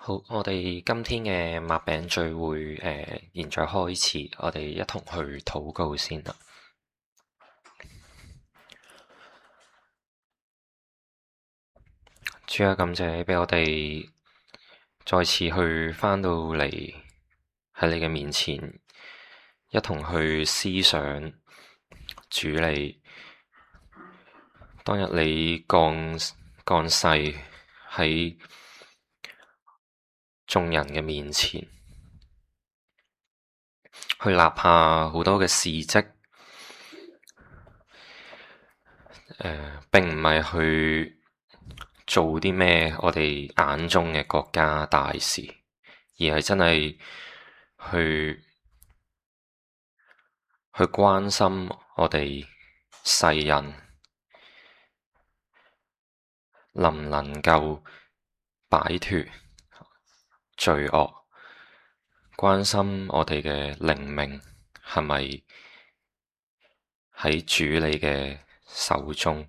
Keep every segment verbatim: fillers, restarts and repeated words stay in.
好，我哋今天嘅擘餅聚會，誒、呃，現在開始，我哋一同去禱告先啦。主啊，感謝你俾我哋再次去返到嚟喺你嘅面前，一同去思想主你當日你降降世喺眾人嘅面前，去立下好多嘅事蹟，誒、呃，並唔係去做啲咩我哋眼中嘅國家大事，而係真係去去關心我哋世人能唔能夠擺脫罪惡，關心我哋嘅靈命係咪喺主你嘅手中。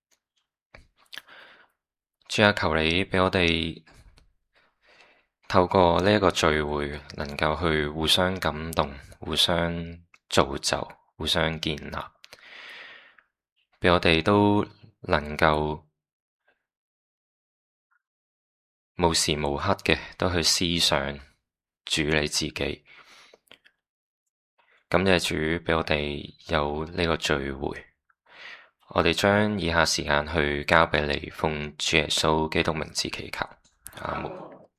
主啊，求你俾我哋透過呢一個聚會，能夠去互相感動、互相造就、互相建立，俾我哋都能夠無時無刻嘅都去思想主你自己。感謝主俾我哋有呢個聚會，我哋將以下時間去交俾你，奉主耶穌基督名字祈求，阿門。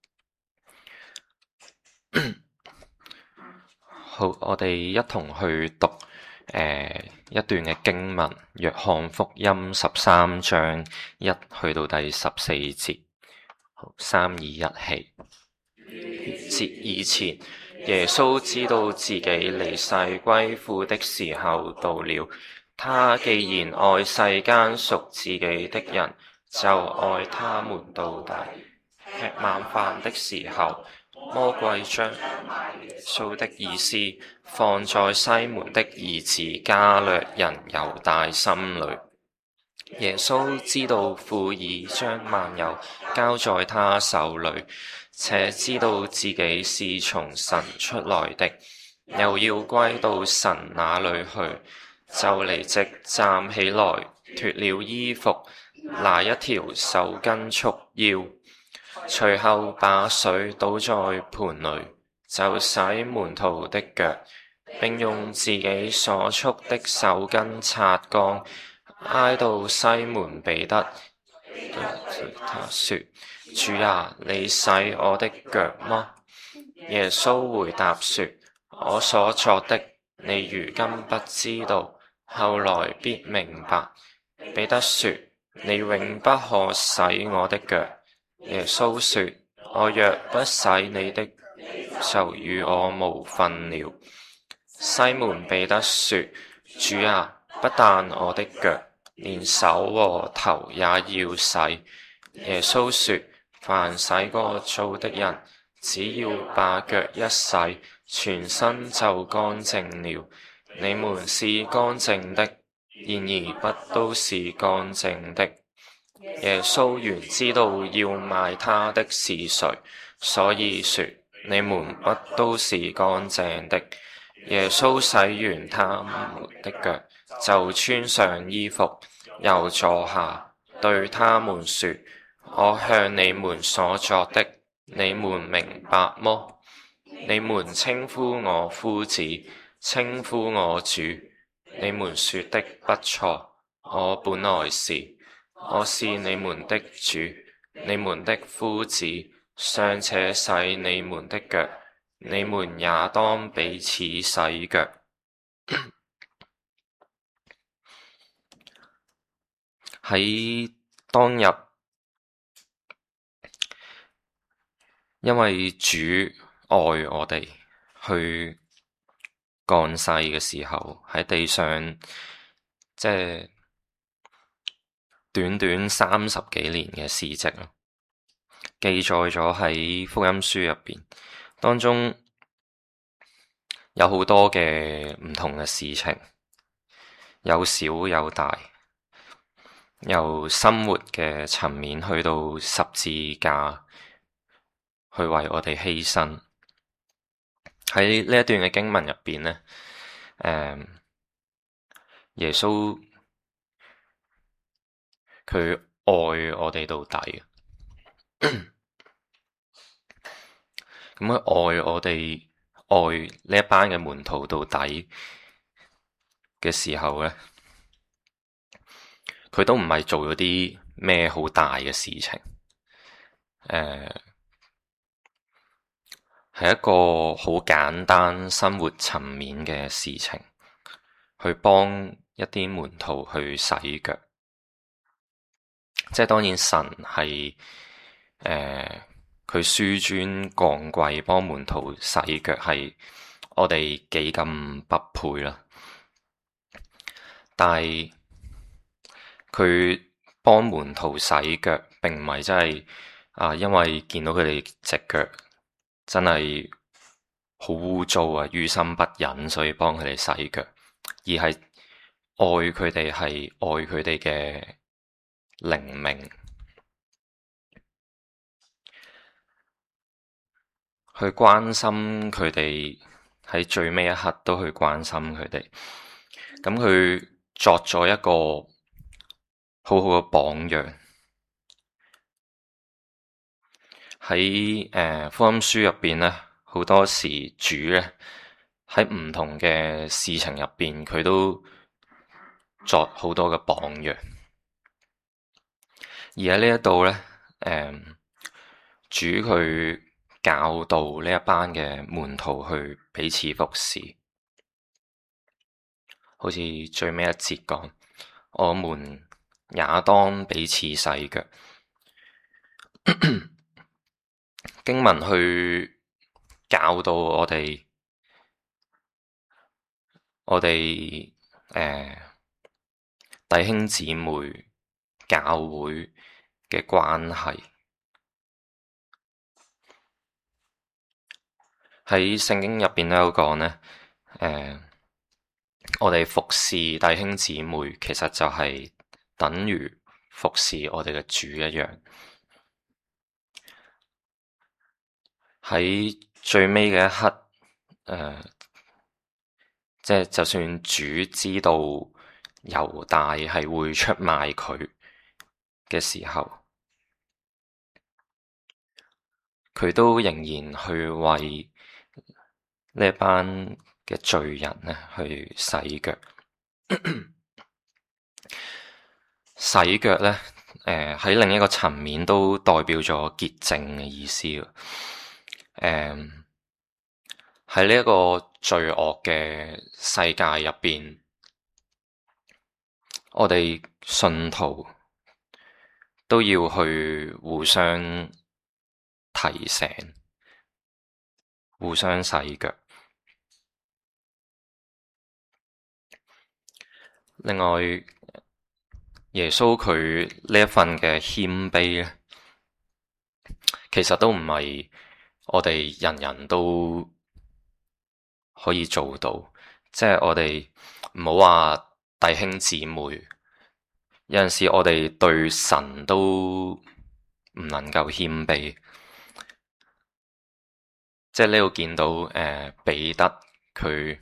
好，我哋一同去讀誒、呃、一段嘅經文，約翰福音十三章一去到第十四節。好，三二一起。節以前，耶穌知道自己離世歸父的時候到了。他既然愛世間屬自己的人，就愛他們到底。吃晚飯的時候，魔鬼將耶穌的意思放在西門的兒子加略人猶大心裏。耶穌知道父已將萬有交在他手裏，且知道自己是從神出來的，又要歸到神那裏去，就離席站起來，脫了衣服，拿一條手巾束腰，隨後把水倒在盆裏，就洗門徒的腳，並用自己所束的手巾擦乾，挨到西門彼得，對他說：主啊，你洗我的腳麼？耶穌回答說：我所作的，你如今不知道，後來必明白。彼得說：你永不可洗我的腳。耶穌說：我若不洗你的，就與我無分了。西門彼得說：主啊，不但我的腳，連手和頭也要洗。耶穌說：凡洗過澡的人，只要把腳一洗，全身就乾淨了。你們是乾淨的，然而不都是乾淨的。耶穌原知道要賣他的是誰，所以說你們不都是乾淨的。耶穌洗完他們的腳，就穿上衣服，又坐下，對他們說：我向你們所作的，你們明白麼？你們稱呼我夫子，稱呼我主，你們說的不錯。我本來是，我是你們的主，你們的夫子，尚且洗你們的腳，你們也當彼此洗腳。喺當日，因為主愛我哋，去降世嘅時候，喺地上即係短短三十幾年嘅事跡咯，記載咗喺福音書入邊，當中有好多嘅唔同嘅事情，有小有大，由生活嘅層面去到十字架， 去為我哋犧牲。喺呢一段嘅經文入邊咧，誒，耶穌佢愛我哋到底，咁佢愛我哋，愛呢一班嘅門徒到底嘅時候咧，佢都唔係做咗啲咩好大嘅事情，誒，係一個好簡單生活層面嘅事情，去幫一啲門徒去洗腳。即係當然神係誒佢紆尊降貴幫門徒洗腳，係我哋幾咁不配啦。但係佢幫門徒洗腳，並唔係真係啊，因為見到佢哋隻腳真係好污糟啊，於心不忍，所以幫佢哋洗腳，而係愛佢哋，係愛佢哋嘅靈命，去關心佢哋，喺最尾一刻都去關心佢哋。咁佢作咗一個好好嘅榜樣。喺誒、呃、福音書入邊咧，好多時主咧喺唔同嘅事情入邊，佢都作好多嘅榜樣。而喺呢一度咧，誒、呃、主佢教導呢一班嘅門徒去彼此服侍，好似最尾一節講，我們也當彼此洗腳。經文去教導我哋，我哋誒、呃、弟兄姊妹教會嘅關係。喺聖經入邊都有講咧，誒、呃，我哋服侍弟兄姊妹，其實就係等於服侍我哋嘅主一樣。喺最尾嘅一刻，誒、呃，即係就算主知道猶大係會出賣佢嘅時候，佢都仍然去為呢一班嘅罪人咧去洗腳。洗腳咧，誒、呃、喺另一個層面都代表咗潔淨嘅意思。誒，喺呢一個罪惡嘅世界入邊，我哋信徒都要去互相提醒，互相洗腳。另外，耶穌佢呢一份嘅謙卑咧，其實都唔係我哋人人都可以做到。即係我哋唔好話弟兄姊妹，有陣時我哋對神都唔能夠謙卑。即係呢度見到誒、呃、彼得佢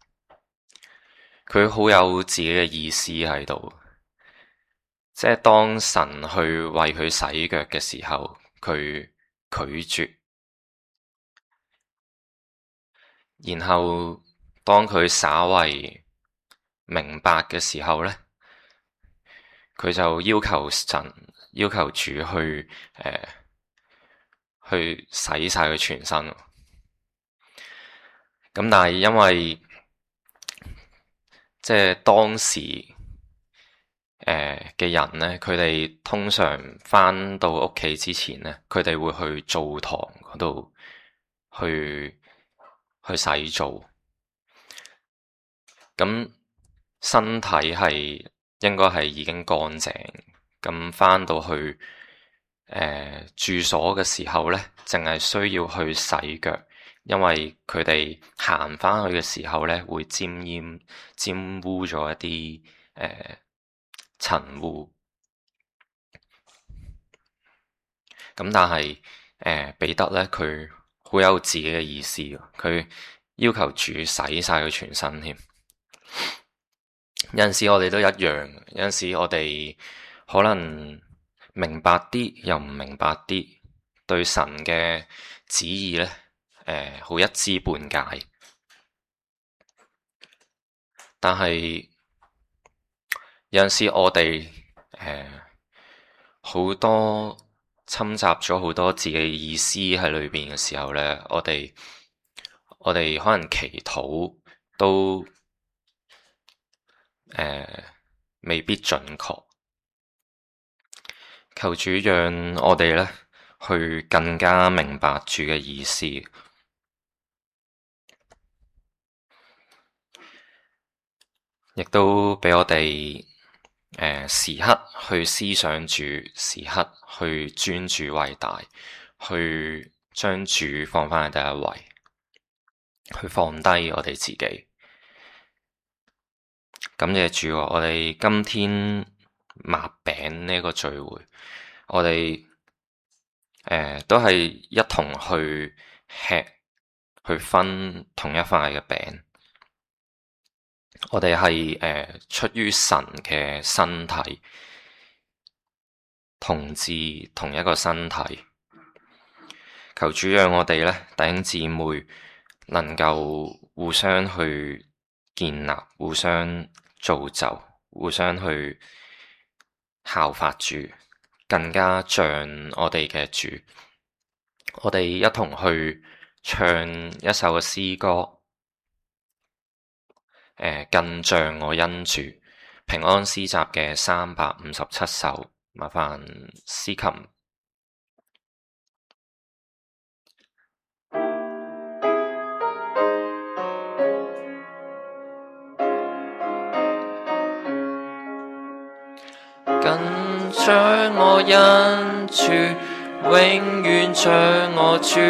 佢好有自己嘅意思喺度。即係當神去為佢洗腳嘅時候，佢拒絕。然後當佢稍為明白嘅時候咧，佢就要求神、要求主去誒、呃、去洗晒佢全身。咁但係因為即係當時。誒嘅人咧，佢哋通常返到屋企之前咧，佢哋會去澡堂嗰度去去洗澡。咁身體係應該係已經乾淨。咁返到去誒、呃、住所嘅時候咧，淨係需要去洗腳，因為佢哋行返去嘅時候咧，會沾染沾污咗一啲誒。呃塵污。咁但係誒彼得咧，佢好有自己嘅意思，佢要求主洗晒佢全身添。有陣時我哋都一樣，有陣時我哋可能明白啲又唔明白啲，對神嘅旨意咧，誒好一知半解。但係有陣時我哋誒好多侵襲咗好多自己嘅意思喺裏邊嘅時候咧，我哋我哋可能祈禱都誒、呃、未必準確。求主讓我哋咧去更加明白主嘅意思，亦都俾我哋誒、呃、時刻去思想主，時刻去尊主為大，去將主放返喺第一位，去放低我哋自己。感謝主，我哋今天擘餅呢個聚會，我哋誒、呃、都係一同去吃，去分同一塊嘅餅。我哋係誒出於神嘅身體，同治同一個身體。求主讓我哋咧弟兄姊妹能夠互相去建立，互相造就，互相去效法主，更加像我哋嘅主。我哋一同去唱一首嘅詩歌，誒、呃，更像我恩主，平安詩集嘅三百五十七首，麻煩司琴。更像我恩主，永遠像我主，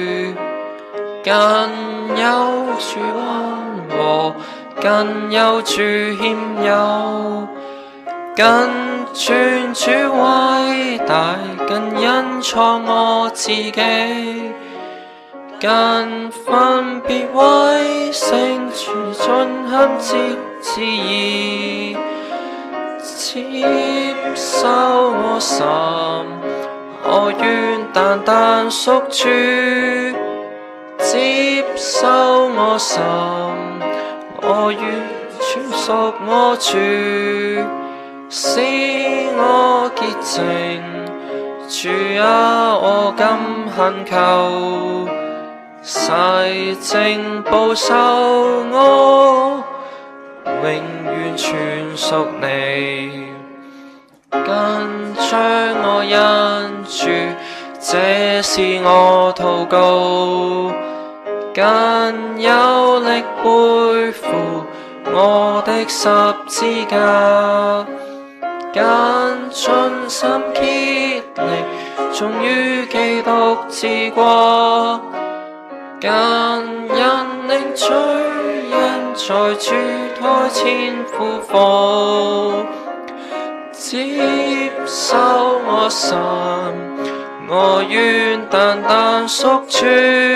更有主溫和，更有主謙柔，更尊主偉大，更隱藏我自己，更分別為聖主，盡行照旨意。接受我心，我願單單屬主；接受我心，我願全屬我主。使我潔淨，主啊，我今懇求，洗淨保守我，永遠全屬你。更像我恩主，這是我禱告，更有力背負我的十字架，更盡心竭力忠於基督之國，更引領罪人在主台前俯伏。接受我心，我願單單屬主；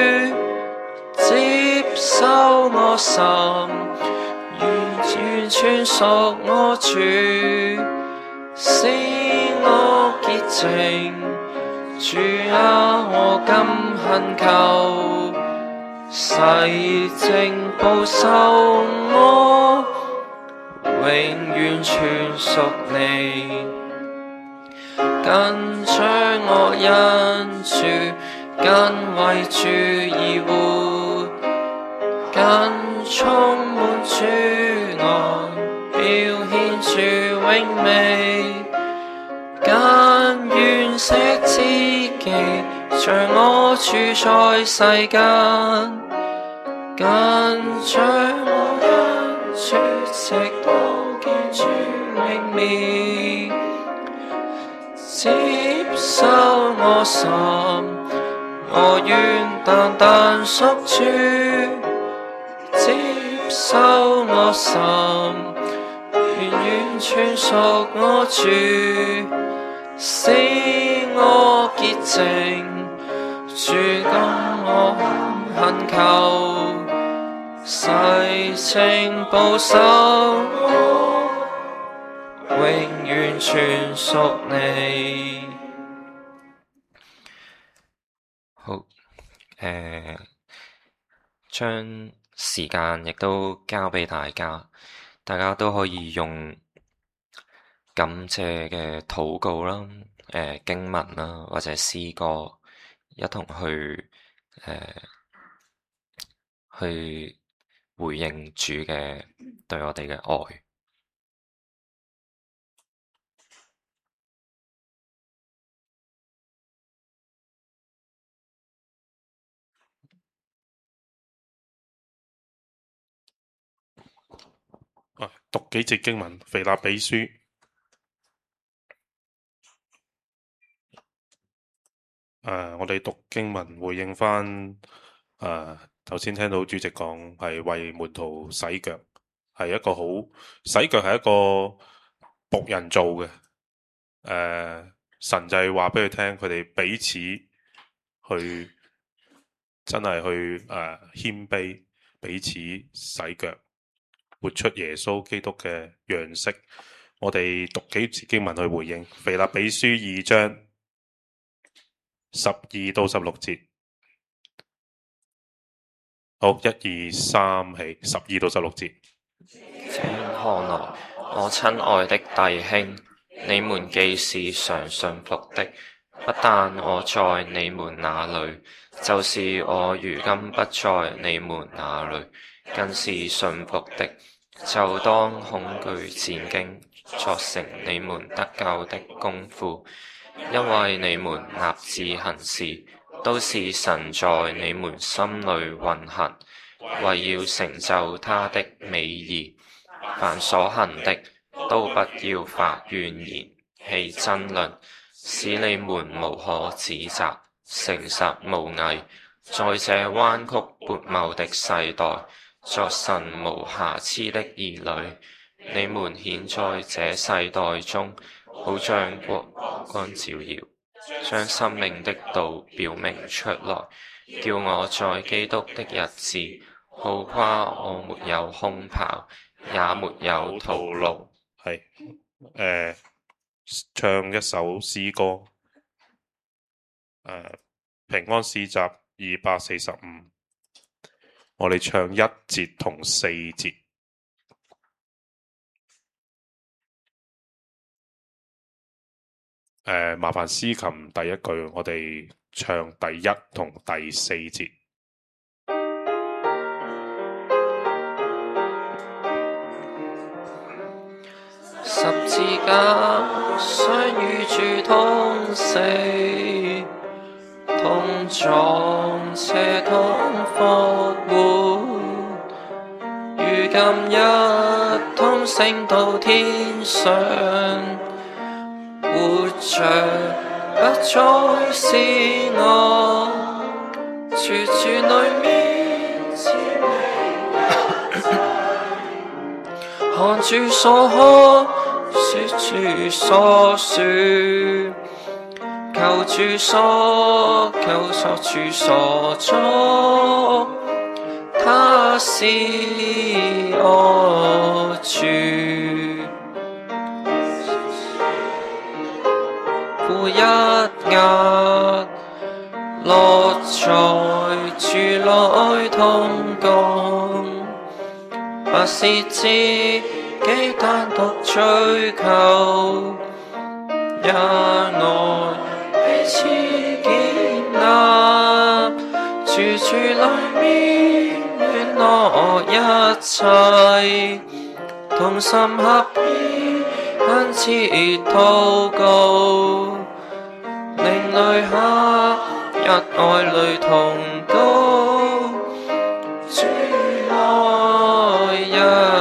接受我心，完完全屬我主。使我潔淨，主啊，我今懇求，洗淨保守我，永遠全屬你。更將我恩主，更為主而活，更充滿主愛，表現主榮美，更願捨自己，像我處在世間，更將我恩主，直到見主榮面。接受我心，我願單單屬主；接受我心，完完全屬我主。使我潔淨， 主今我懇求，世情保守我，永遠全屬你。好，誒，將時間亦都交俾大家，大家都可以用感謝嘅禱告啦、誒、呃、經文啦，或者詩歌，一同去誒、呃、去回應主嘅對我哋嘅愛。 啊，讀幾節經文，腓立比書。誒、呃，我哋讀經文回應翻誒頭先聽到主席講係為門徒洗腳，係一個好洗腳係一個僕人做嘅。誒、呃，神就係話俾佢聽，佢哋彼此去真係去誒謙卑，彼此洗腳，活出耶穌基督嘅樣式。我哋讀幾節經文去回應腓立比書二章十二到十六節。好，一二三起，十二到十六節。 請看來，我親愛的弟兄，你們既是常信服的，不但我在你們那裏，就是我如今不在你們那裏，更是信服的，就當恐懼戰兢，作成你們得救的功夫。因為你們立志行事，都是神在你們心裏運行，為要成就他的美意。凡所行的，都不要發怨言，起爭論，使你們無可指責，誠實無偽，在這彎曲悖謬的世代，作神無瑕疵的兒女。你們顯在這世代中，好像光光照耀，將生命的道表明出來，叫我在基督的日子，好誇我沒有空跑，也沒有徒勞。 係，誒、呃，唱一首詩歌，誒、呃，平安詩集二百四十五，我哋唱一節同四節。誒、呃，麻煩司琴第一句，我哋唱第一同第四節。 十字架相與主同死，同撞且同復活，如今一同升到天上，活着不再是我，處處裏面只你看主所看，說主所說，求主所求，作主所作，他是我主。負一軛，落在主內同工，不是自己單獨追求，也愛彼此建立，處處裏面聯絡一切，同心合意懇切禱告，靈裡合一，愛裡同高，主愛一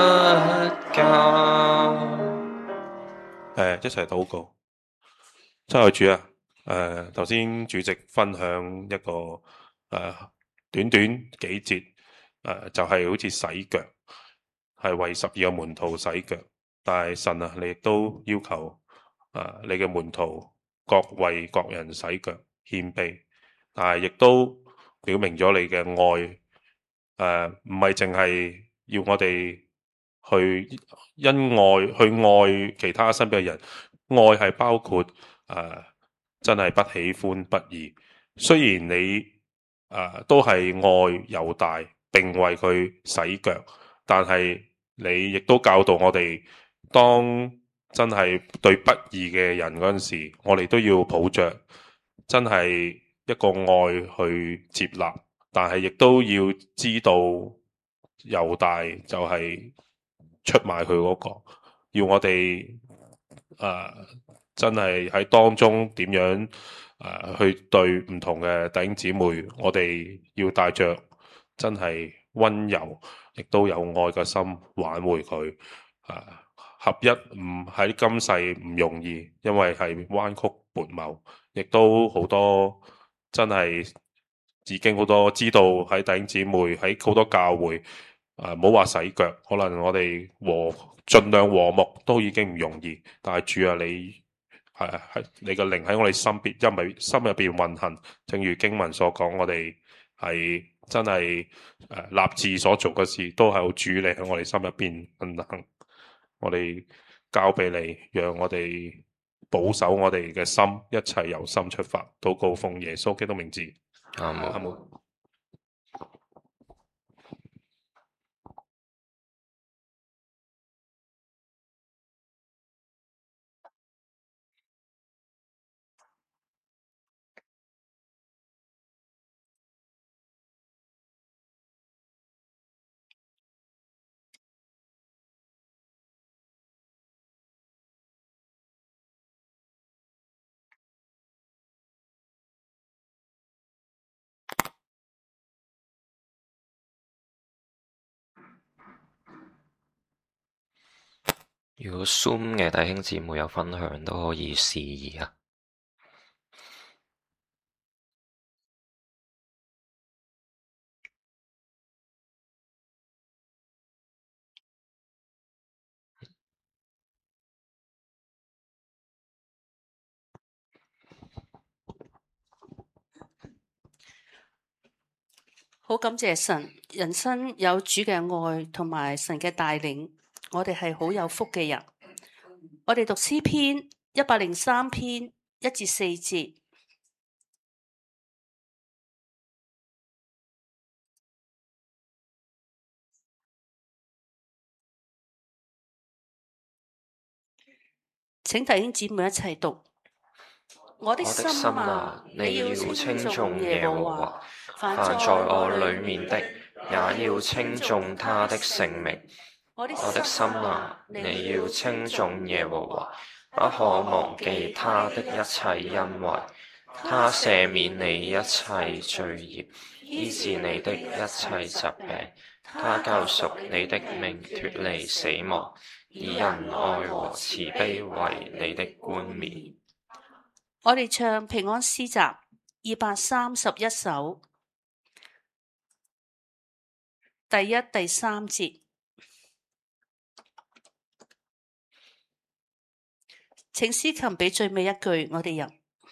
家。 誒，一齊禱告。親愛主啊，誒頭先主席分享一個誒、呃、短短幾節，誒、呃、就係、是、好似洗腳，係為十二個門徒洗腳。但係神啊，你亦都要求誒、呃、你嘅門徒各為各人洗腳，謙卑。 但係亦都表明咗你嘅愛。誒唔係淨係要我哋去因愛去愛其他身邊嘅人，愛係包括誒、呃、真係不喜歡不義。雖然你誒、呃、都係愛猶大並為佢洗腳，但係你亦都教導我哋，當真係對不義嘅人嗰陣時，我哋都要抱着真係一個愛去接納。但係亦都要知道猶大就係出賣佢嗰個，要我哋誒、呃、真係喺當中點樣誒、呃、去對唔同嘅弟兄姊妹，我哋要帶着真係溫柔，亦都有愛嘅心挽回佢。誒、呃、合一唔喺今世唔容易，因為係彎曲悖謬，亦都好多真係。已經好多知道喺弟兄姊妹喺好多教會，誒唔好話洗腳，可能我哋和盡量和睦都已經唔容易。但係主啊，你係係你嘅靈喺我哋心邊，因為心入邊運行，正如經文所講，我哋係真係誒、呃、立志所做嘅事，都係有主你喺我哋心入邊運行。我哋交俾你，讓我哋保守我哋嘅心，一切由心出發。禱告奉耶穌基督名字。 阿門。 阿門。 如果 Zoom 嘅弟兄姊妹有分享都可以示意啊。 好感謝神，人生有主嘅愛同埋神嘅帶領，我哋係好有福嘅人。我哋讀詩篇一百零三篇一至四節。請弟兄姊妹一齊讀。我的心啊，你要稱頌耶和華，凡在我裏面的，也要稱頌他的聖名。我的心啊，你要稱頌耶和華，不可忘記他的一切恩惠。他赦免你一切罪孽，醫治你的一切疾病。他救贖你的命脫離死亡，以仁愛和慈悲為你的冠冕。我哋唱平安詩集二百三十一首，第一、第三節。請司琴俾最尾一句，我哋入。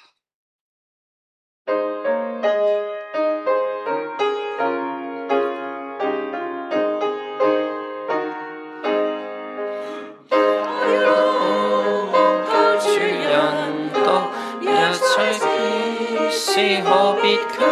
是何別求？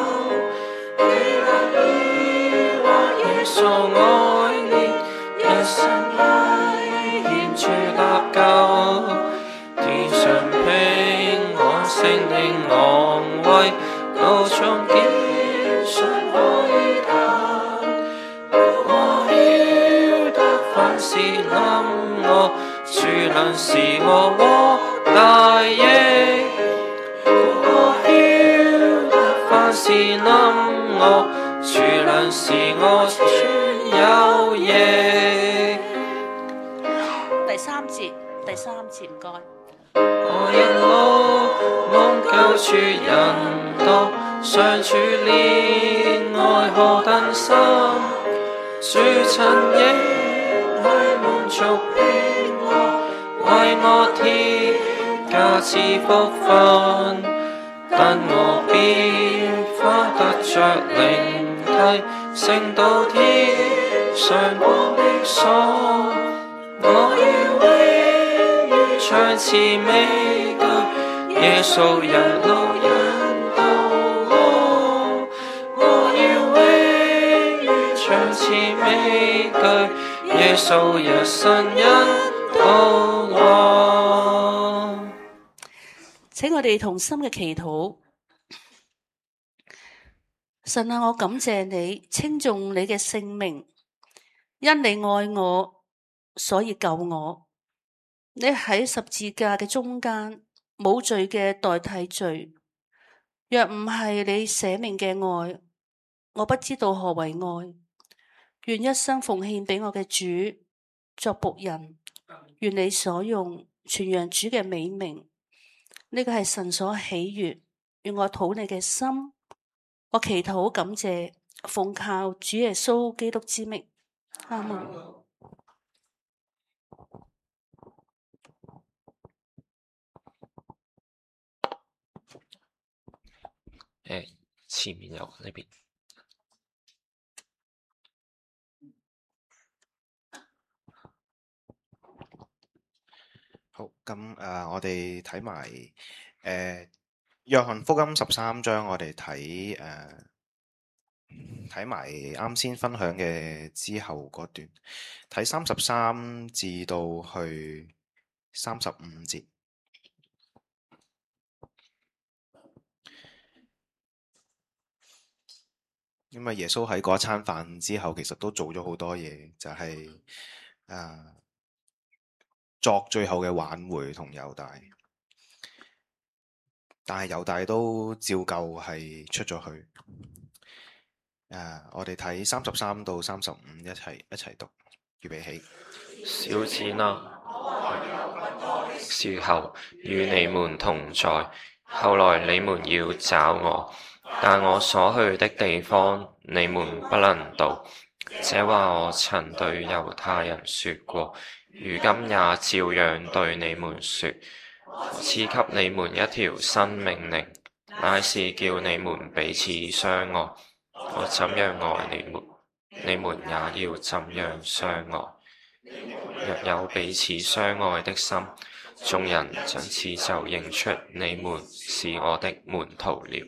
耶穌愛念，一生禮獻主立救。天上平安，聖靈昂威，道中堅信可以談。我曉得凡事臨我，主能使我獲大益。是冧我，主能使我全有益。第三節，第三節唔該。我一路望救主人道，上主憐愛何等深，主曾應許滿足平安，為我添加賜福分。 但我變化得着靈體，升到天上光的所，我要永遠唱讚美句，耶穌一路引導我，我要永遠唱讚美句，耶穌一生引導我。 請我哋同心嘅祈禱。神啊，我感謝你，稱頌你嘅聖名，因你愛我，所以救我。你喺十字架嘅中間，冇罪嘅代替罪。若唔係你捨命嘅愛，我不知道何為愛。願一生奉獻俾我嘅主作僕人，願你所用，傳揚主嘅美名。呢個係神所喜悅，願我討你嘅心。我祈禱感謝，奉靠主耶穌基督之名，阿門。 誒，前面有呢邊。 好，咁誒、呃，我哋睇埋誒約翰福音十三章，我哋睇誒睇埋啱先分享嘅之後嗰段，睇三十三至到去三十五節。因為耶穌喺嗰餐飯之後，其實都做咗好多嘢，就係、是、誒、呃、作最後嘅挽回同猶大，但係猶大都照舊係出咗去。誒、呃，我哋睇三十三到三十五一齊一齊讀，預備起。 小子啊，時候與你們同在，後來你們要找我。但我所去的地方，你們不能到。這話我曾對猶太人說過，如今也照樣對你們說。我賜給你們一條新命令，乃是叫你們彼此相愛。我怎樣愛你們，你們也要怎樣相愛。若有彼此相愛的心，眾人從此就認出你們是我的門徒了。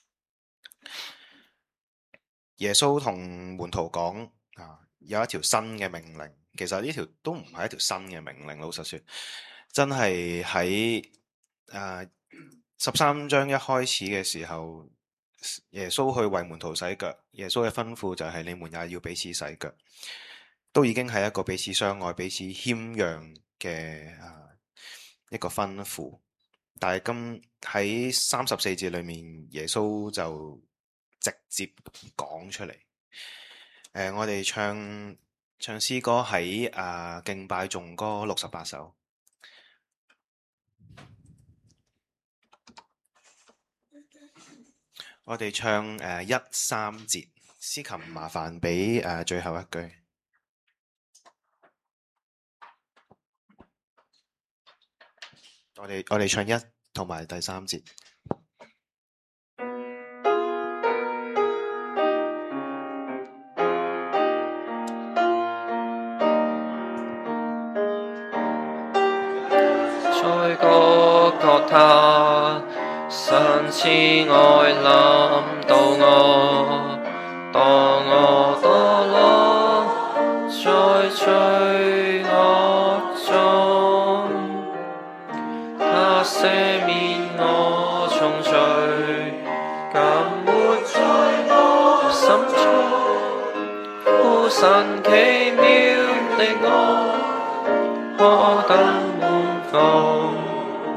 耶穌同門徒講啊，有一條新嘅命令。其實呢條都唔係一條新嘅命令，老實說，真係喺誒十三章一開始嘅時候，耶穌去為門徒洗腳。耶穌嘅吩咐就係你們也要彼此洗腳，都已經係一個彼此相愛、彼此謙讓嘅誒、啊、一個吩咐。但係今喺三十四節裏面，耶穌就直接講出嚟。誒、呃，我哋唱唱詩歌喺啊敬拜頌歌六十八首。我哋唱誒、呃、一三節，司琴麻煩俾誒、呃、最後一句。我哋我哋唱一同埋第三節。 在各各他，神慈愛臨到我，當我墮落在罪惡中，他赦免我重罪，今活在我心中，好神奇妙的愛，何等滿足。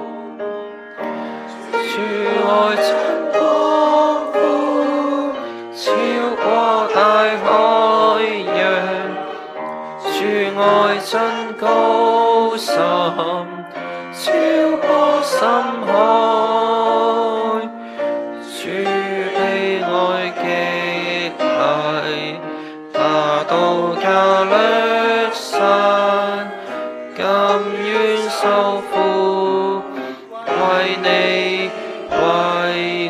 主愛真廣闊，超過大海洋；主愛真高深，超過深海。主被愛激勵，他到加略山，甘願受苦，為你為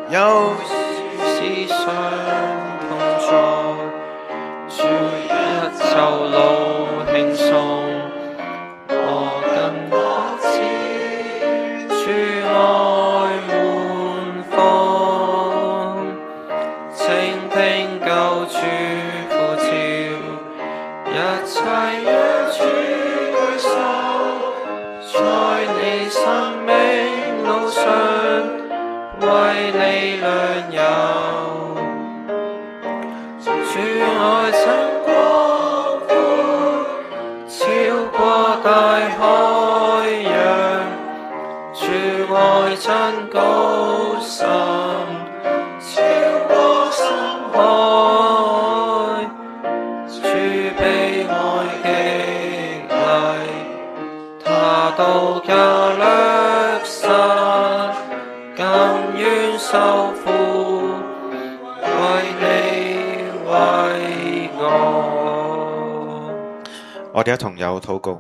有思想同在，主一就路輕鬆，我跟我知，主愛滿腹，請聽救主呼召，一切讓主舉手，在你生命路上。為你良友，主愛真廣闊，超過大海洋，主愛真高深，超過深海，主被愛激勵，他到加略山。甘願受苦，為你為我。 我哋一同有禱告，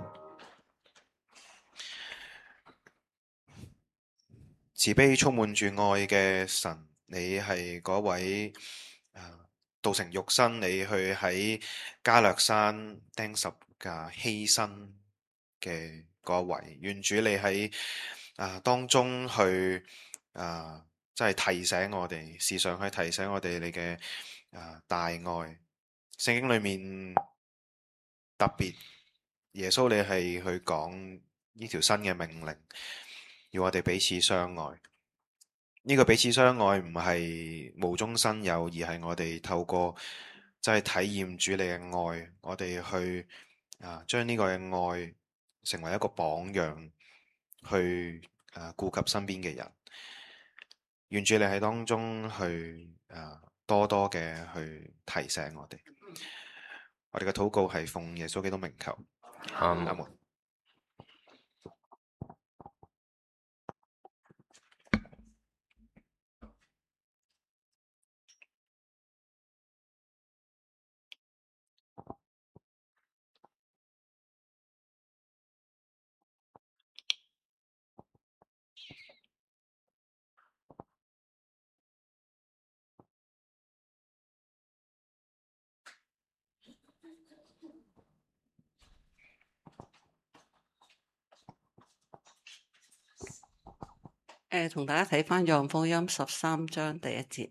慈悲充滿住愛嘅神，你係嗰位啊道成肉身，你去喺加略山釘十架犧牲嘅嗰位，願主你喺啊當中去。啊！真係提醒我哋，時常去提醒我哋你嘅啊大愛。聖經裏面特別，耶穌你係去講呢條新嘅命令，要我哋彼此相愛。呢、這個彼此相愛唔係無中生有，而係我哋透過真係體驗主你嘅愛，我哋去啊將呢個嘅愛成為一個榜樣，去啊顧及身邊嘅人。願主你喺當中去誒多多嘅去提醒我哋，我哋嘅禱告係奉耶穌基督名求， 阿門。 阿門。 誒，同大家睇翻《約翰福音》十三章第一節，《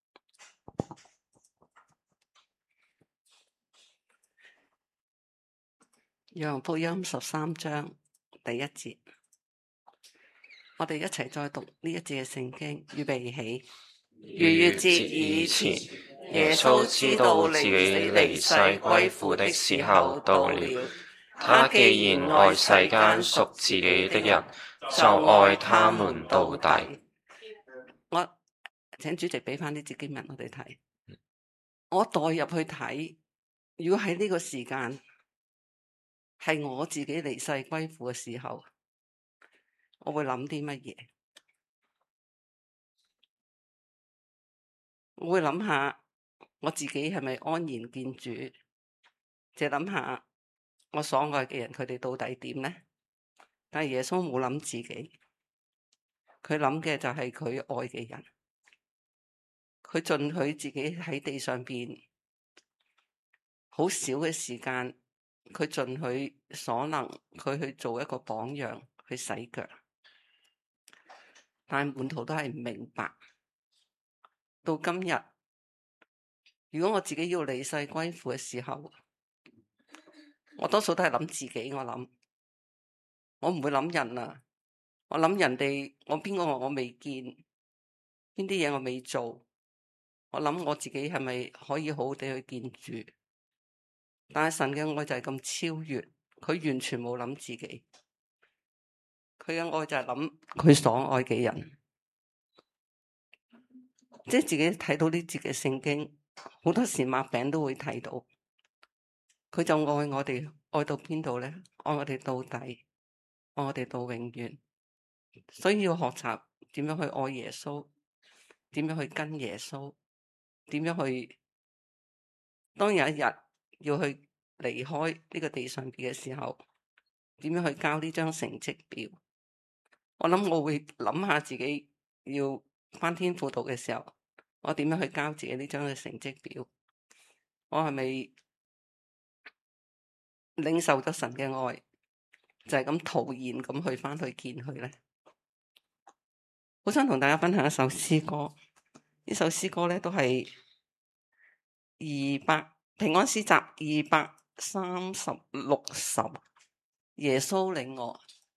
約翰福音》十三章第一節，我哋一齊再讀呢一節嘅聖經，預備起。逾越節以前，耶穌知道自己離世歸父的時候到了。他既然愛世間屬自己的人，就愛他們到底。我請主席俾翻呢節經文我哋睇。我代入去睇，如果喺呢個時間係我自己離世歸父嘅時候，我會諗啲乜嘢？我會諗下我自己係咪安然見主？就諗下我所愛嘅人，佢哋到底點呢？但係耶穌冇諗自己，佢諗嘅就係佢愛嘅人。佢盡佢自己喺地上邊好少嘅時間，佢盡佢所能，佢去做一個榜樣，去洗腳。但係門徒都係唔明白。到今日，如果我自己要離世歸父嘅時候，我多數都係諗自己。我諗，我唔會諗人啊。我諗人哋，我邊個我未見，邊啲嘢我未做。我諗我自己係咪可以好好地去見主？但係神嘅愛就係咁超越，佢完全冇諗自己。佢嘅愛就係諗佢所愛嘅人。即係自己睇到呢節嘅聖經，好多時擘餅都會睇到，佢就愛我哋，愛到邊度咧？愛我哋到底，愛我哋到永遠。所以要學習點樣去愛耶穌，點樣去跟耶穌，點樣去。當有一日要去離開呢個地上邊嘅時候，點樣去交呢張成績表？我諗我會諗下自己要翻天輔導嘅時候，我點樣去交自己呢張嘅成績表？我係咪領受咗神嘅愛，就係咁徒然咁去翻去見佢咧？好想同大家分享一首詩歌，呢首詩歌咧都係二百平安詩集二百三十六首，耶穌領我。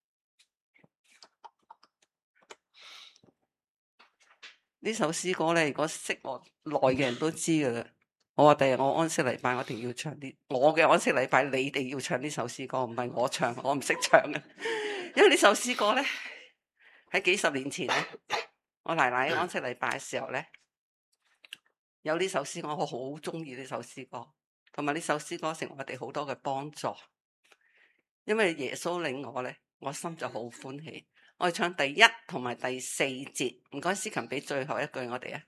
呢首詩歌咧，如果識我耐嘅人都知噶啦。我話第日我安息禮拜我一定要唱啲，我嘅安息禮拜你哋要唱呢首詩歌，唔係我唱，我唔識唱嘅。因為呢首詩歌咧喺幾十年前咧，我奶奶安息禮拜嘅時候咧，有呢首詩歌，我好中意呢首詩歌，同埋呢首詩歌成為我哋好多嘅幫助。因為耶穌領我咧，我心就好歡喜。我哋唱第一同埋第四節，唔該思琴俾最後一句我哋啊。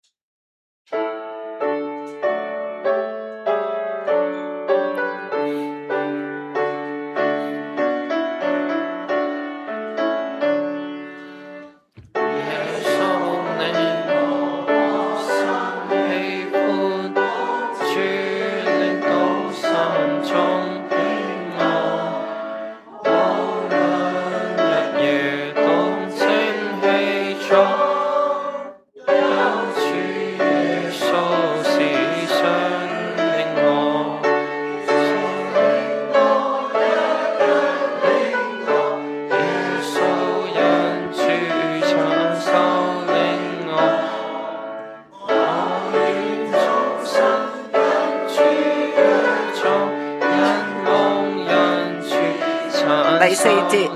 第四節。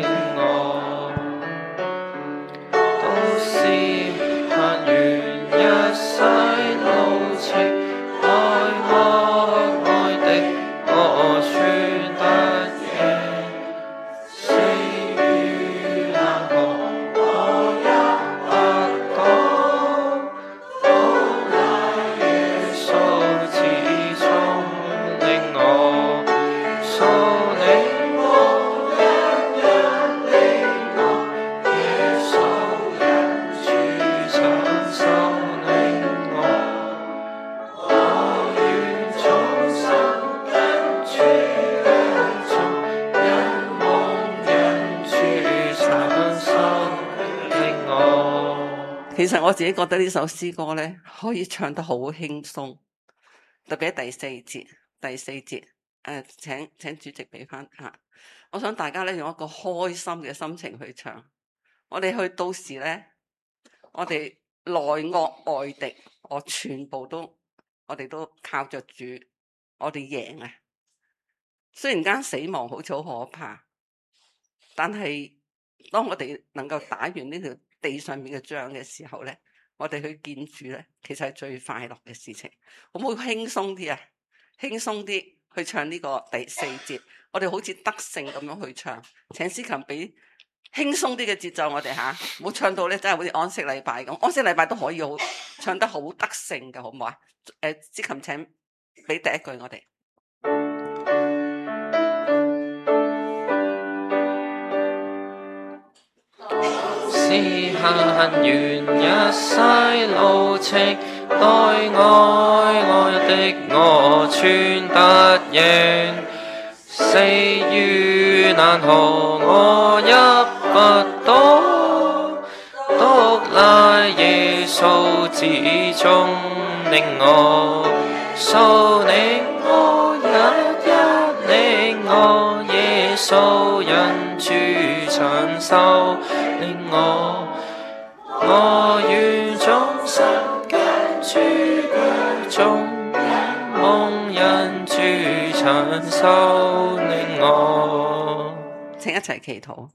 其實我自己覺得呢首詩歌咧，可以唱得好輕鬆，特別喺第四節。第四節，誒、呃，請請主席俾翻吓。我想大家咧用一個開心嘅心情去唱。我哋去到時咧，我哋內惡外敵，我全部都，我哋都靠着主，我哋贏啊！雖然間死亡好似好可怕，但係當我哋能夠打完呢條地上面嘅仗嘅時候咧，我哋去見主咧，其實係最快樂嘅事情。可唔可以輕鬆啲啊？輕鬆啲去唱呢個第四節，我哋好似得勝咁樣去唱。請司琴俾輕鬆啲嘅節奏我哋吓，唔好唱到咧真係好似安息禮拜咁。安息禮拜都可以好唱得好得勝嘅，好唔好啊？誒，司琴請俾第一句我哋。 是行完一世路程，待愛我的我穿得贏，死於難何我一不多，獨賴耶穌至終領我，數領我一一領我，耶穌因主親手領我，我願終生跟主腳蹤，夢因主親手領我。 請一齊祈禱。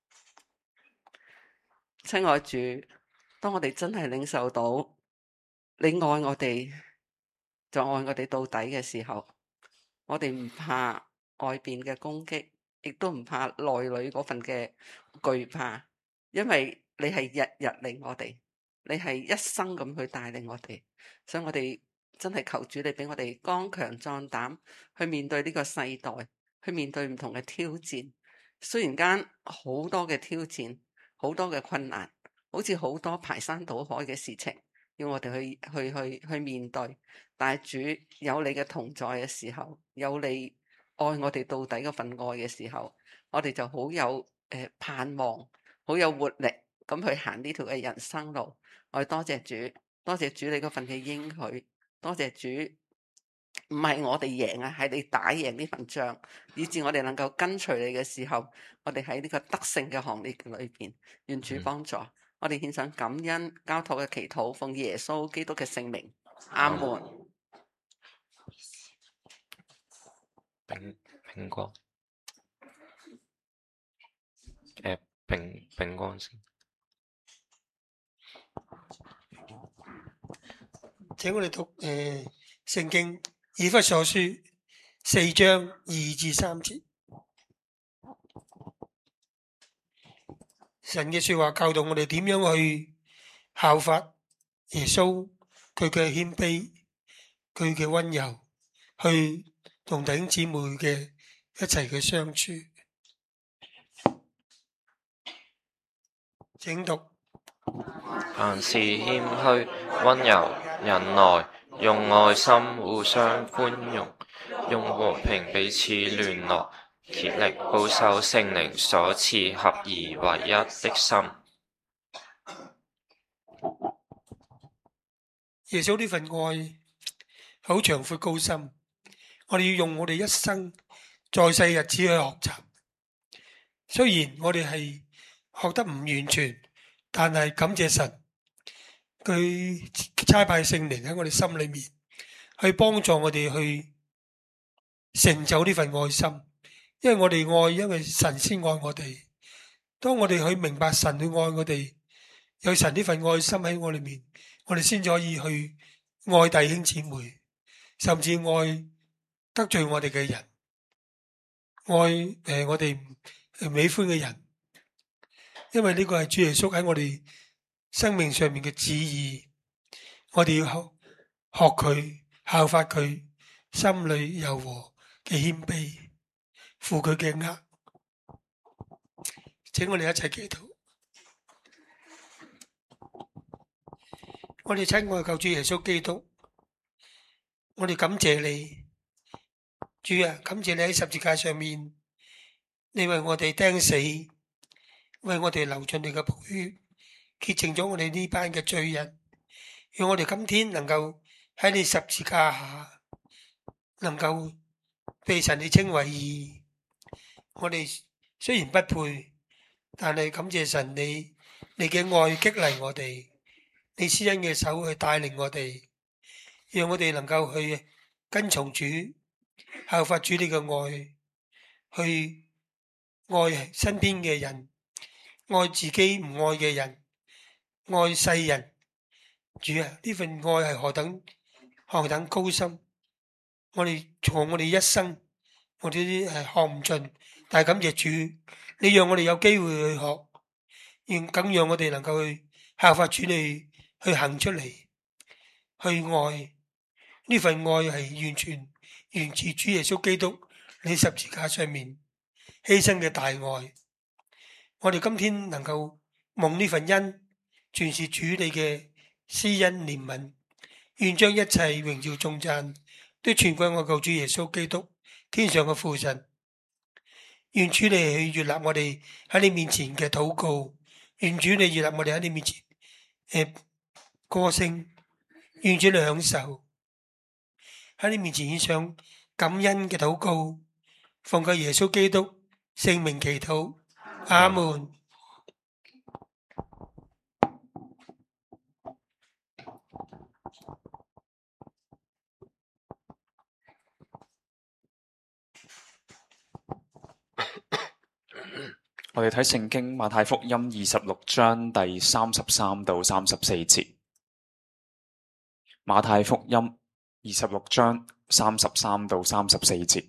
親愛主，當我哋真係領受到你愛我哋，就愛我哋到底嘅時候，我哋唔怕外邊嘅攻擊，亦都唔怕內裏嗰份嘅懼怕，因為你係日日領我哋，你係一生咁去帶領我哋，所以我哋真係求主你俾我哋剛強壯膽去面對呢個世代，去面對唔同嘅挑戰。雖然間好多嘅挑戰，好多嘅困難， 好似好多排山倒海嘅事情要我哋去去去去面對。但係主有你嘅同在嘅時候，有你愛我哋到底嗰份愛嘅時候，我哋就好有誒、呃、盼望，好有活力咁去行呢條嘅人生路。我哋多謝主，多謝主你嗰份嘅應許，多謝主，唔係我哋贏啊，係你打贏呢份仗，以致我哋能夠跟隨你嘅時候，我哋喺呢個得勝嘅行列裏邊，願主幫助。嗯、我哋獻上感恩交託嘅祈禱，奉耶穌基督嘅聖名，阿門。 炳炳光，誒炳炳光先。 請我哋讀誒聖經以弗所書四章二至三節。神嘅說話教導我哋點樣去效法耶穌，佢嘅謙卑，佢嘅溫柔，去同弟兄姊妹嘅一齊嘅相處。請讀。 凡事謙虛、溫柔、忍耐，用愛心互相寬容，用和平彼此聯絡，竭力保守聖靈所賜合而為一的心。 耶穌呢份愛好長闊高深，我哋要用我哋一生在世日子去學習。雖然我哋係學得唔完全，但係感謝神，佢差派聖靈喺我哋心裏面，去幫助我哋去成就呢份愛心。因為我哋愛，因為神先愛我哋。當我哋去明白神去愛我哋，有神呢份愛心喺我裏面，我哋先至可以去愛弟兄姊妹，甚至愛得罪我哋嘅人，愛誒、呃、我哋唔喜歡嘅人。因為呢個係主耶穌喺我哋生命上面嘅旨意，我哋要學學佢，效法佢，心裏柔和嘅謙卑，負佢嘅軛。請我哋一齊祈禱。我哋親愛救主耶穌基督，我哋感謝你，主啊，感謝你喺十字架上面，你為我哋釘死，為我哋流盡你嘅寶血，潔淨咗我哋呢班嘅罪人，讓我哋今天能夠喺你十字架下，能夠被神你稱為義。我哋雖然不配，但係感謝神你，你嘅愛激勵我哋，你施恩嘅手去帶領我哋，讓我哋能夠去跟從主，效法主你嘅愛，去愛身邊嘅人，愛自己唔愛嘅人，愛世人。主啊，呢份愛係何等何等高深，我哋從我哋一生，我哋啲係學唔盡，但係感謝主，你讓我哋有機會去學，願更讓我哋能夠去效法主你去行出嚟，去愛。呢份愛係完全源自主耶穌基督你十字架上面犧牲嘅大愛。我哋今天能夠蒙呢份恩，全是主你嘅施恩憐憫，願將一切榮耀頌讚都傳歸我救主耶穌基督天上嘅父神。願主你去悅納我哋喺你面前嘅禱告，願主你悅納我哋喺你面前誒歌聲，願主你享受喺你面前獻上感恩嘅禱告，奉靠耶穌基督聖名祈禱，阿門。 我哋睇聖經馬太福音二十六章第三十三到三十四節。馬太福音二十六章三十三到三十四節，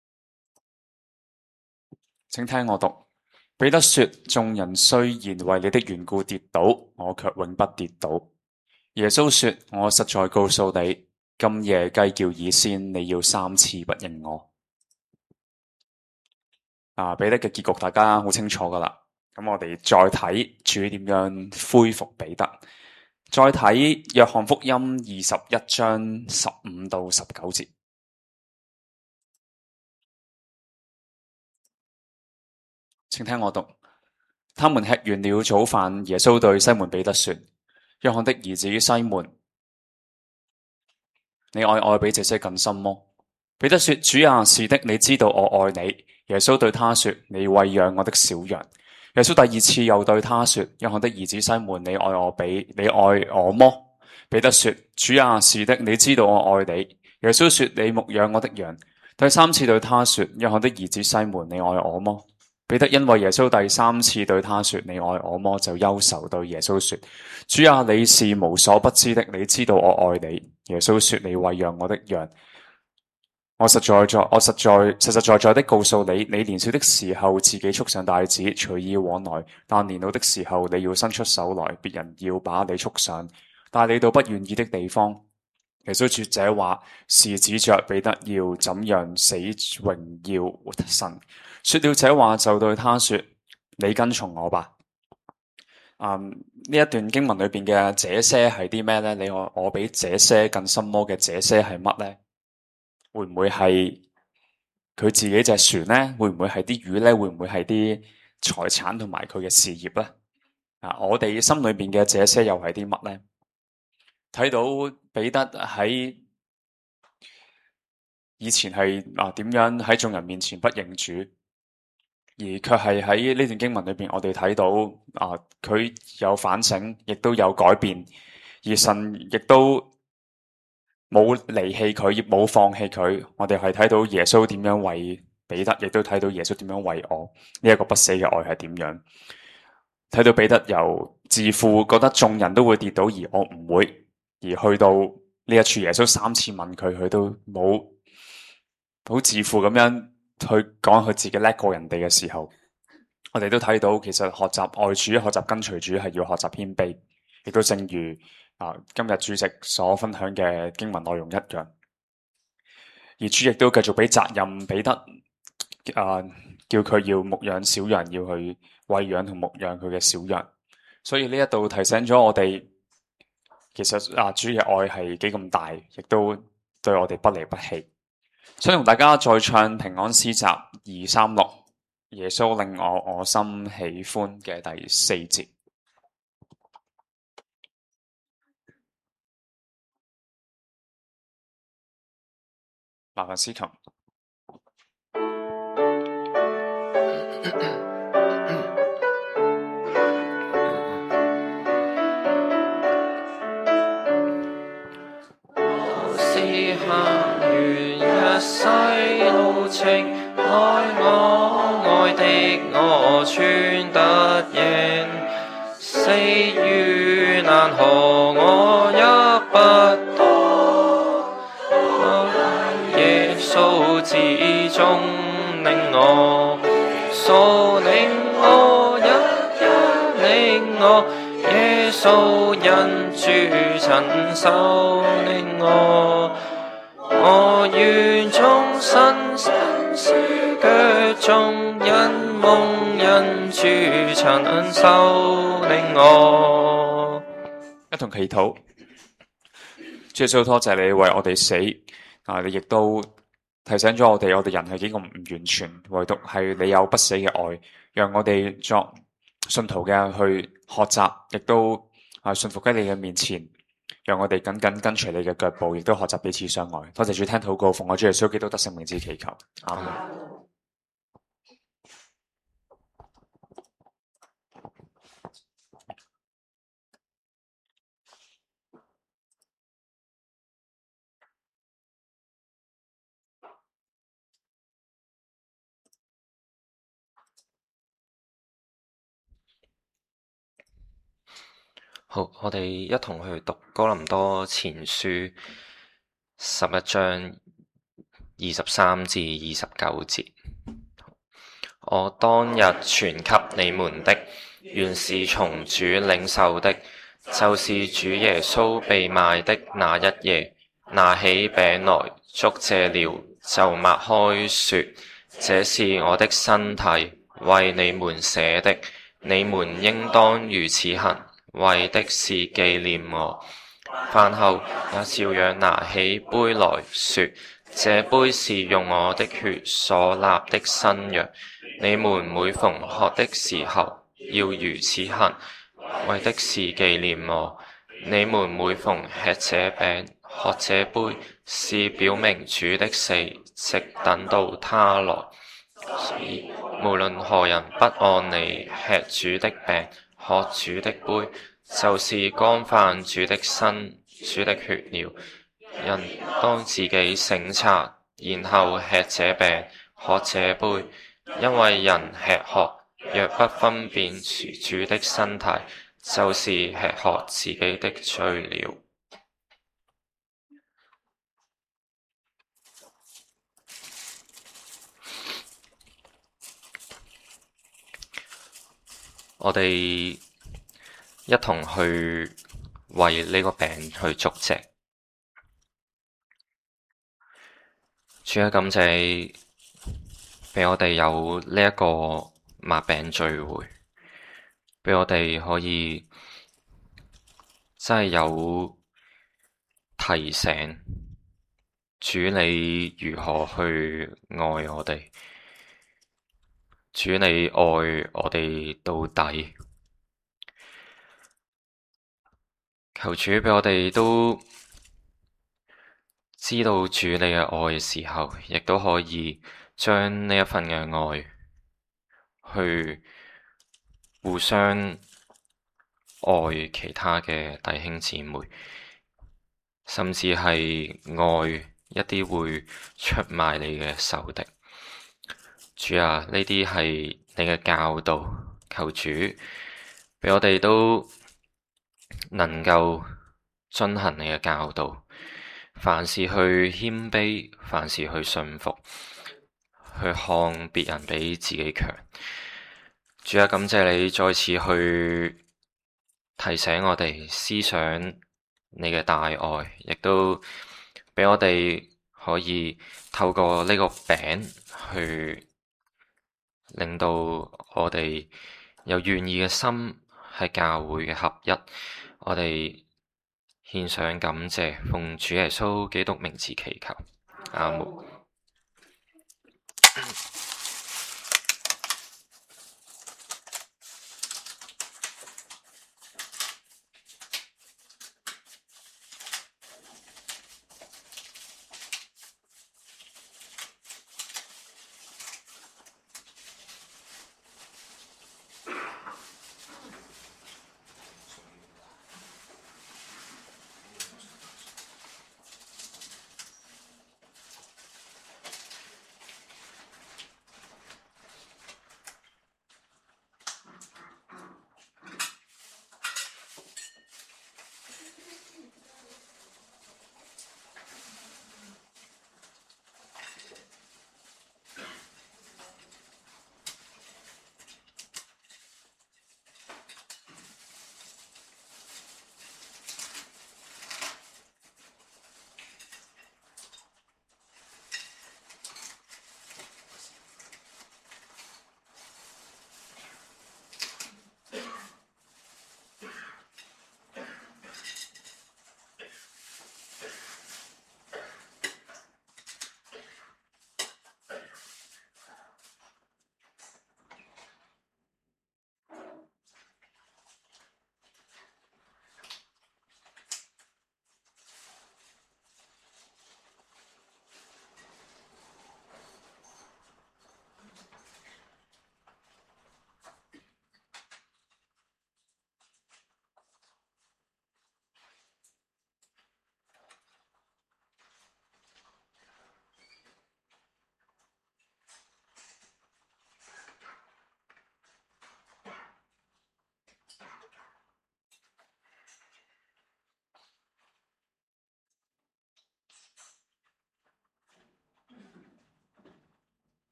請聽我讀。彼得說：眾人雖然為你的緣故跌倒，我卻永不跌倒。耶穌說：我實在告訴你，今夜雞叫以先，你要三次不認我。啊，彼得嘅結局大家好清楚噶啦。 咁我哋再睇主點樣恢復彼得，再睇約翰福音二十一章十五到十九節。請聽我讀。他們吃完了早飯，耶穌對西門彼得說：約翰的兒子西門，你愛我比這些更深麼？彼得說：主啊，是的，你知道我愛你。耶穌對他說：你餵養我的小羊。耶穌第二次又對他說：約翰的兒子西門，你愛我比你愛我麼？彼得說：主啊，是的，你知道我愛你。耶穌說：你牧養我的羊。第三次對他說：約翰的兒子西門，你愛我麼？彼得因為耶穌第三次對他說：你愛我麼？就憂愁對耶穌說：主啊，你是無所不知的，你知道我愛你。耶穌說：你餵養我的羊。我實在在，我實在實實在在的告訴你，你年少的時候自己束上帶子，隨意往來；但年老的時候，你要伸出手來，別人要把你束上，帶你到不願意的地方。耶穌說這話是指着彼得要怎樣死榮耀神。說了這話，就對他說：你跟從我吧。嗯，呢一段經文裏邊嘅這些係啲咩呢？你我我比這些更深麼嘅這些係乜呢？會唔會係佢自己隻船呢？會唔會係啲魚呢？會唔會係啲財產同埋佢嘅事業呢？啊，我哋心裏邊嘅這些又係啲乜呢？睇到彼得喺以前係啊點樣喺眾人面前不認主，而卻係喺呢段經文裏邊，我哋睇到啊佢有反省，亦都有改變，而神亦都冇離棄佢，亦冇放棄佢。我哋係睇到耶穌點樣為彼得，亦都睇到耶穌點樣為我。呢一個不死嘅愛係點樣？睇到彼得由自負覺得眾人都會跌倒，而我唔會，而去到呢一處耶穌三次問佢，佢都冇好自負咁樣去講佢自己叻過人哋嘅時候，我哋都睇到其實學習愛主、學習跟隨主係要學習謙卑，亦都正如啊今日主席所分享嘅經文內容一樣。而主亦都繼續俾責任彼得啊，叫佢要牧養小羊，要去餵養同牧養佢嘅小羊。所以呢一度提醒咗我哋，其實啊主嘅愛係幾咁大，亦都對我哋不離不棄。想同大家再唱平安詩集二三六，耶穌令我我心喜歡嘅第四節。麻煩司琴。 一世路程，愛我愛的我穿得應，死於難何我一不多，耶穌至終領我，素領我一一領我，耶穌因主親手領我。我願終身身思腳蹤，因夢因主親手領我。 一同祈禱，主耶穌多謝你為我哋死，啊！你亦都提醒咗我哋，我哋人係幾咁唔完全，唯獨係你有不死嘅愛，讓我哋作信徒嘅去學習，亦都啊順服喺你嘅面前。讓我哋緊緊跟隨你嘅腳步，亦都學習彼此相愛。多謝主聽禱告，奉我主耶穌基督得勝名字祈求，阿門。 好，我哋一同去讀哥林多前書十一章二十三至二十九節。我當日傳給你們的，原是從主領受的，就是主耶穌被賣的那一夜，拿起餅來，祝謝了，就擘開說：這是我的身體，為你們捨的。 你們應當如此行，為的是紀念我。飯後也照樣拿起杯來說：這杯是用我的血所立的新約。你們每逢喝的時候，要如此行，為的是紀念我。你們每逢吃這餅、喝這杯，是表明主的死，直等到他來。所以無論何人不按理吃主的餅、喝主的杯，就是干犯主的身、主的血了。人當自己省察，然後吃這餅、喝這杯，因為人吃喝若不分辨主的身體，就是吃喝自己的罪了。我哋一同去為呢個餅去祝謝。主啊，感謝你俾我哋有呢一個擘餅聚會，俾我哋可以真係有提醒主你如何去愛我哋。主你愛我哋到底，求主俾我哋都知道主你嘅愛嘅時候，亦都可以將呢一份嘅愛去互相愛其他嘅弟兄姊妹，甚至係愛一啲會出賣你嘅仇敵。主啊，呢啲係你嘅教導，求主俾我哋都能夠遵行你嘅教導，凡事去謙卑，凡事去順服，去看別人比自己強。主啊，感謝你再次去提醒我哋思想你嘅大愛，亦都俾我哋可以透過呢個餅去令到我哋有願意嘅心，係教會嘅合一。我哋獻上感謝，奉主耶穌基督名字祈求，阿門。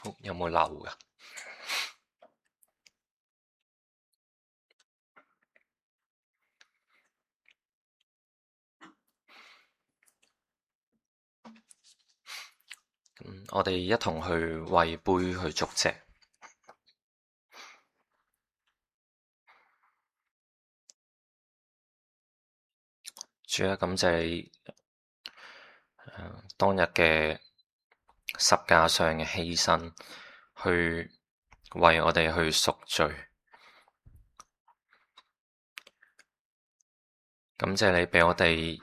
好，有冇漏㗎？嗯，我哋一同去為杯去祝謝。主啊，感謝你，呃，當日嘅十架上嘅犧牲，去為我哋去贖罪。感謝你俾我哋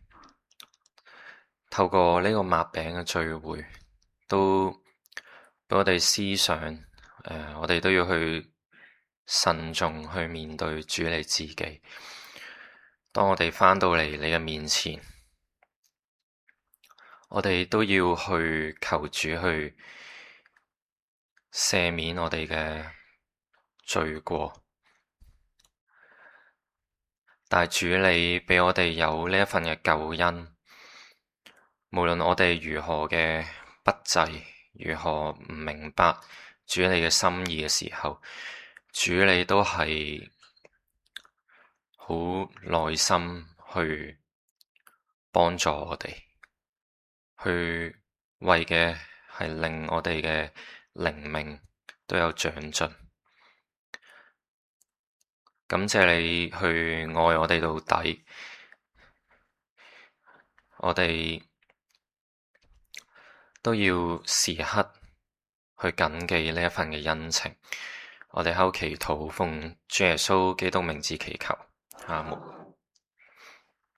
透過呢個擘餅嘅聚會，都俾我哋思想，誒、呃，我哋都要去慎重去面對主你自己。當我哋返到嚟你嘅面前，我哋都要去求主去赦免我哋嘅罪過。但係主你俾我哋有呢一份嘅救恩，無論我哋如何嘅不濟，如何唔明白主你嘅心意嘅時候，主你都係好耐心去幫助我哋，去為嘅係令我哋嘅靈命都有長進。感謝你去愛我哋到底，我哋都要時刻去謹記呢一份嘅恩情。我哋喺度祈禱，奉主耶穌基督名字祈求，阿門。